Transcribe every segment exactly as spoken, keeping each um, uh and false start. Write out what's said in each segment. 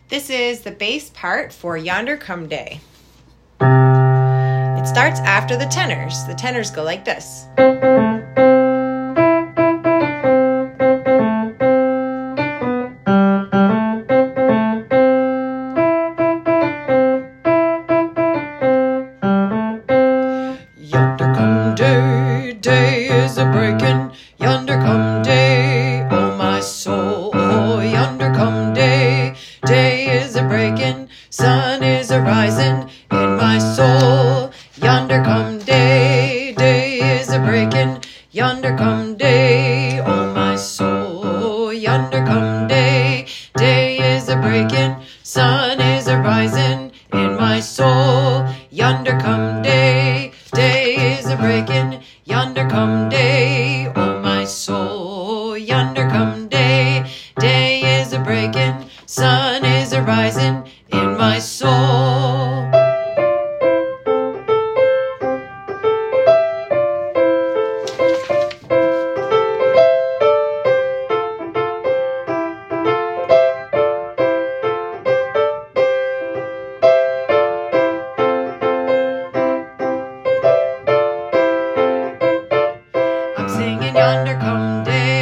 This is the bass part for Yonder Come Day. It starts after the tenors. The tenors go like this. Yonder come day, day is a breaking. Yonder come day, oh my soul. Oh, yonder come day, day is a breaking. Sun is a rising in my soul. Yonder come day, day is a breaking. Yonder come day, oh my soul. Yonder come day, day is a breaking. Sun is a rising in my soul. Yonder come day, day is a breaking. Yonder come day, oh my soul. Yonder come day, day is a breaking. Sun is a rising in my soul. I'm singing yonder come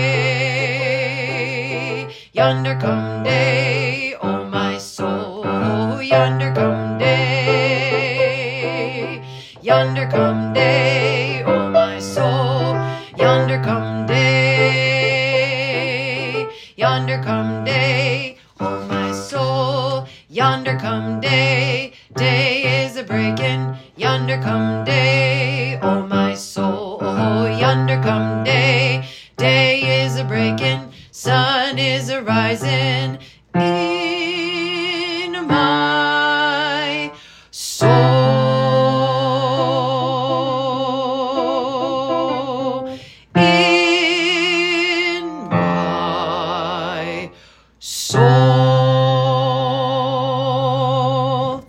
day, yonder come day, oh my soul. Yonder come day, yonder come day, oh my soul. Yonder come day, yonder come day, oh my soul. Yonder come day, day is a breaking. Yonder come day, oh my soul. Yonder come day, day is a breaking. Sun is a rising in my soul. In my soul.